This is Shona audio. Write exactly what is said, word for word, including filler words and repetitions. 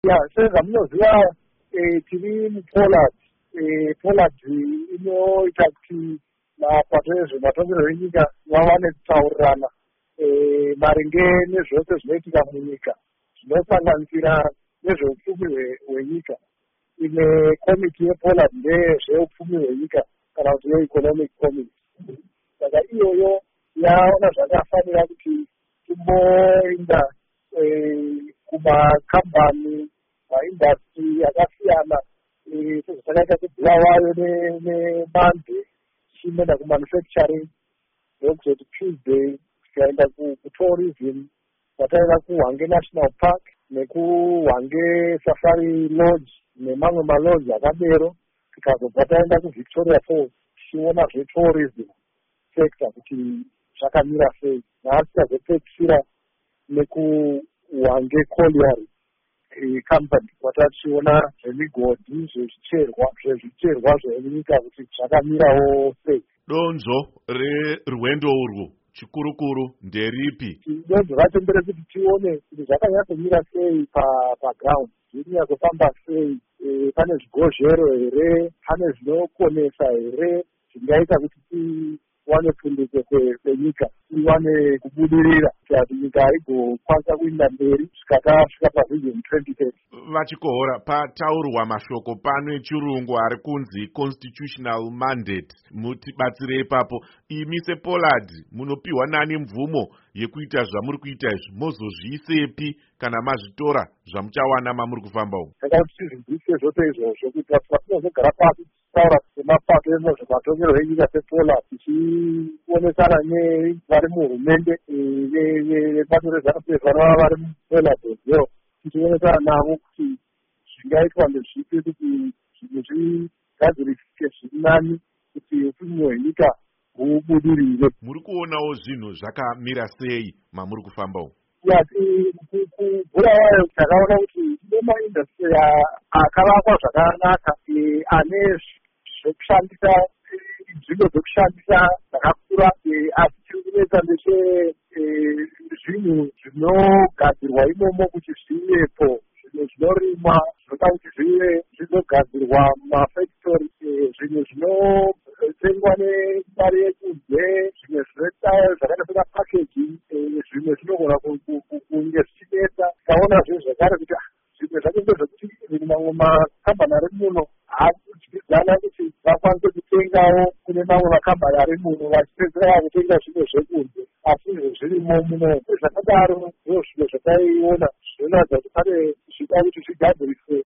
ya sezvamunoziva tiri mupoland. Poland inoita kuti mapato ezvematongerwo enyika vawane kutaurirana maringe nezvose zvinoitika munyika zvinosanganisira nezveupfumi hwenyika. Ine komiti yepoland ndezveupfumi hwenyika kana kuti yeeconomic committee. Saka iyoyo yaona zvakafanira kuti timboenda kumakambani maindastry akasiyana sezvatakaita kubhulawayo nemande tichienda kumanufacturing ndokuzoti Tuesday tikaenda kutourism tataenda kuHwange National Park nekuHwange Safari Lodge nemamwe malodge akadero, tikazobva taenda kuVictoria Falls tichiona zvetourism sector kuti zvakamira sei. Nhasi tazopedzisira nekuHwange Colliery company kwatatichiona zvemigodhi zvezvicherwa zvezvicherwa zvenyika kuti zvakamirawo sei. Donzo rerwendo urwu chikurukuru nderipi? Donzo racho nderekuti tione kuti zvakanyatsomira sei paground, zvinyatsofamba sei, pane zvigozhero here, pane zvinokonesa here zvingaita kuti tiwane pundutso kwenyika, tiwane kubudirira kuti nyika igokwanisa kuenda mberi kusvika tasvika pavision twenty thirty. Vachikohora pataurwa mashoko pano echirungu ari kunzi constitutional mandate, mutibatsire ipapo. Imi sePoland munopiwa nani mvumo yekuita zvamuri kuita izvi? Mozozviisepi kana mazvitora zvamuchawana mamuri kufamba umu? Saka kuti tizvibvise zvose izvozvo kuitira kuti patinozogara pasi taura semapato ezvezvematongerwo enyika sePoland tichionesana nevari muhurumende vebato rezvaNu P F vanova vari muPoland tichionesana navo kuti zvingaitwa ndezvipi kuti zvinhu zvigadzirisike zviri nani kuti upfumi hwenyika hubudirire. Muri kuonawo zvinhu zvakamira sei mamuri kufamba umu? Kubhurawayo takaona kuti tine maindastry akavakwa zvakanaka ane zvekushandisa nzvimbo dzekushandisa dzakakura, asi tiri kunetsa ndechezvinhu zvinogadzirwa imomo kuti zvivepo, zvinhu zvinorimwa zvinoda kuti zvive zvinogadzirwa mumafactory, zvinhu zvinotengwa nemari yekunze, zvimwe zvinoita zvakaita semapackaging, zvimwe zvinogona kunge zvichinetsa. Tikaonazve zvakare kuti zvimwe zvacho ndezvekuti zvimwe mamwe makambani ari muno haakudyidzana kuti vakwanise kutengawo kune mamwe makambani ari muno vachipedzera kutenga zvimwe zvekunze, asi izvo zvirimo muno. Zvakadaro ndizvo zvimwe zvataiona zvinoratidza kuti pane zvida kuti zvigadziriswe